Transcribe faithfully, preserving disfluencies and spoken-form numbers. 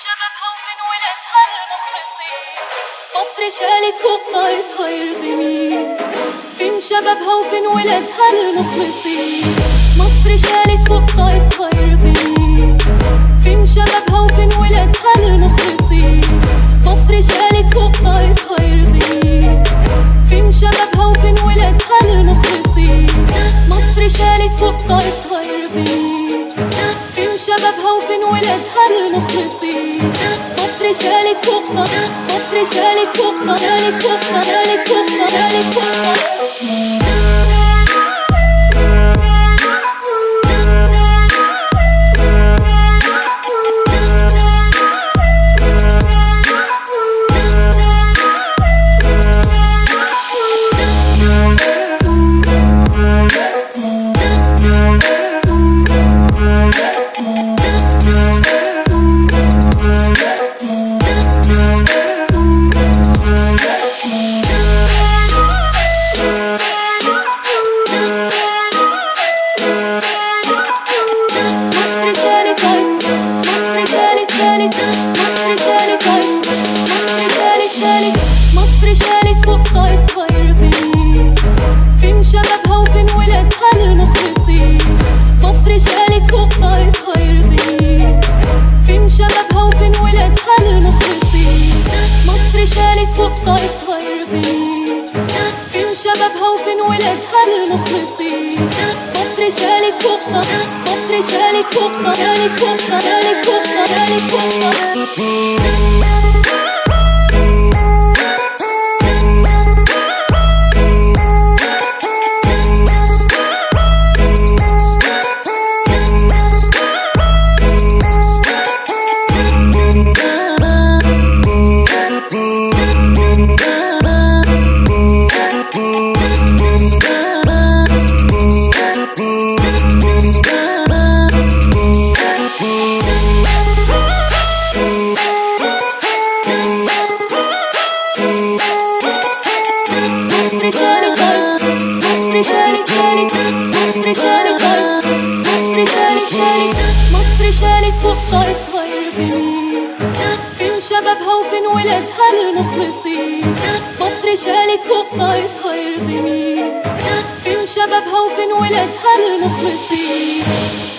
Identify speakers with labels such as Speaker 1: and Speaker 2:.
Speaker 1: شبابها وفين ولادها المخلصين. مصر شالت فوق طاقتها يرضي مين؟ فين شبابها وفين ولادها المخلصين. مصر شالت فوق طاقتها يرضي مين؟ فين شبابها وفين ولادها المخلصين. مصر شالت فوق طاقتها يرضي مين؟ فين شبابها وفين ولادها المخلصين. مصر شالت فوق طاقتها يرضي مين؟ فين شبابها وفين ولادها المخلصين. مصر شالت فوق طاقتها، مصر شالت فوق طاقتها، فوق طاقتها، فوق طاقتها، فوق طاقتها. مصر شالت فوق طاقتها يرضي مين؟ فين شبابها وفين ولادها المخلصين. مصر شالت فوق طاقتها يرضي مين؟ فين شبابها وفين ولادها المخلصين. مصر شالت فوق طاقتها يرضي مين؟ فين شبابها وفين ولادها المخلصين. مصر شالت فوق طاقتها، مصر شالت فوق طاقتها، فوق طاقتها، فوق طاقتها، فوق طاقتها. مصر شالت فوق طاقتها يرضي مين؟ فين شبابها وفين ولادها المخلصين. مصر شالت فوق طاقتها يرضي مين؟ فين شبابها وفين ولادها المخلصين.